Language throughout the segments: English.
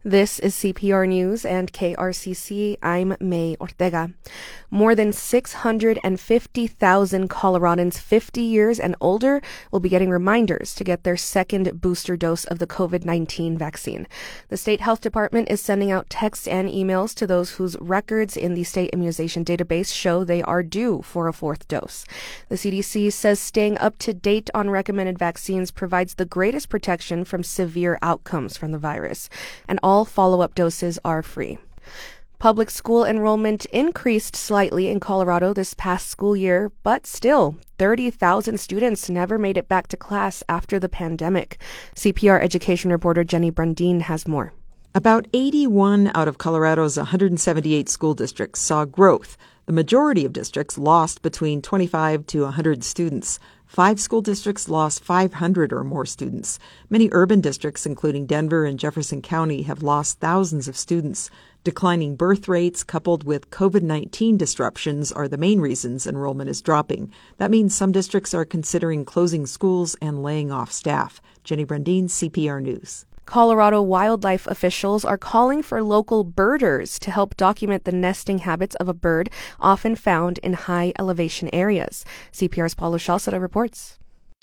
This is CPR News and KRCC. I'm May Ortega. More than 650,000 Coloradans 50 years and older will be getting reminders to get their second booster dose of the COVID-19 vaccine. The state health department is sending out texts and emails to those whose records in the state immunization database show they are due for a fourth dose. The CDC says staying up to date on recommended vaccines provides the greatest protection from severe outcomes from the virus, and all follow-up doses are free. Public school enrollment increased slightly in Colorado this past school year, but still, 30,000 students never made it back to class after the pandemic. CPR education reporter Jenny Brundin has more. About 81 out of Colorado's 178 school districts saw growth. The majority of districts lost between 25 to 100 students. 5 school districts lost 500 or more students. Many urban districts, including Denver and Jefferson County, have lost thousands of students. Declining birth rates coupled with COVID-19 disruptions are the main reasons enrollment is dropping. That means some districts are considering closing schools and laying off staff. Jenny Brundin, CPR News. Colorado wildlife officials are calling for local birders to help document the nesting habits of a bird often found in high elevation areas. CPR's Paulo Shalceda reports.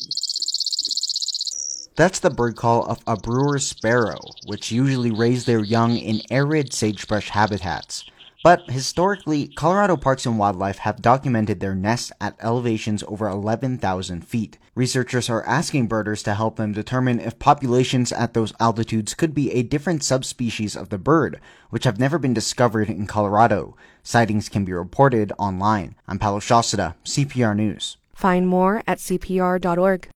That's the bird call of a brewer's sparrow, which usually raise their young in arid sagebrush habitats. But historically, Colorado Parks and Wildlife have documented their nests at elevations over 11,000 feet. Researchers are asking birders to help them determine if populations at those altitudes could be a different subspecies of the bird, which have never been discovered in Colorado. Sightings can be reported online. I'm Paulo Shalceda, CPR News. Find more at cpr.org.